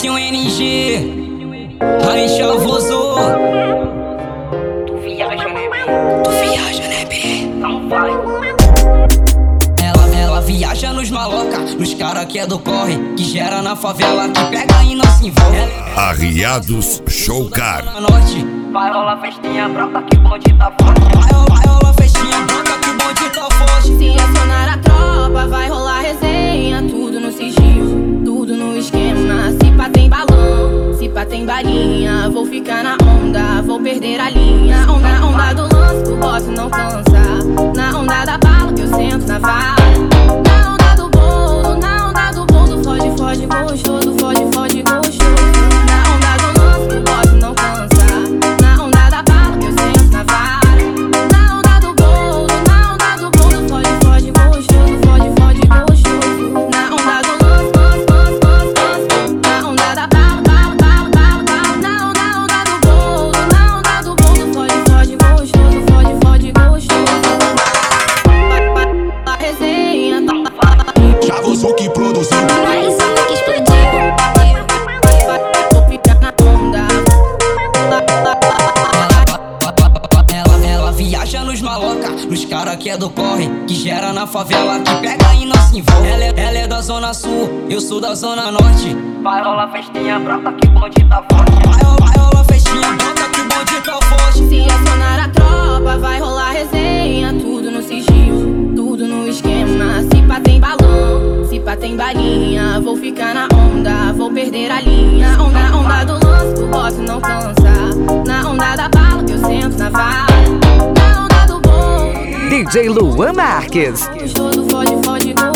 Felipe o NG, aí chavoso. Tu viaja, né, B? Tu viaja, né, B? Não vai. Ela viaja nos maloca, nos cara que é do corre, que gera na favela, que pega e não se envolve. Arriados Showcar. Norte, Vai rolar festinha brota que o bonde tá forte. vai rolar festinha branca que o bonde tá forte. Se acionar a tropa, vai rolar resenha. Tudo no sigilo, tudo no esquema. Se pá tem balão, se pá tem balinha. Vou ficar na onda, vou perder a linha. Na onda do lance, o bote não cansa. Na onda da bala que eu sento na vara. Na onda do bolo, na onda do bolo. Foge, foge, gostoso, foge, foge, gostoso. Na onda do lance, o bote não cansa. Na onda da bala que eu sento na vara. Na onda do bolo, na onda do bolo. Foge, foge, gostoso, foge, foge, gostoso. Na onda do lance, lance, lance, lance, lance. Na onda da bala, bala, bala, bala, bala. Na onda do bolo, na onda do bolo. Foge, foge, gostoso, foge, foge, gostoso. A resenha tá Chavoso que produziu. mais alto que explodiu. Vou ficar na onda. Ela viaja nos maloca, nos cara que é do corre, que gera na favela, que pega e não se envolve. Ela é da zona sul, eu sou da zona norte. Vai rolar festinha brota que o bonde tá forte. Vai rolar festinha branca que o bonde tá forte. Se acionar a tropa, vai rolar resenha. Tudo no sigilo, tudo no esquema. Se pá tem balão, se pá tem balinha. Vou ficar na onda, vou perder a linha. Na onda do lance, o bote não cansa. Na onda da bala que eu sento na vara. Na onda do bolo, DJ Luan Marques. gostoso, foge, foge, gostoso.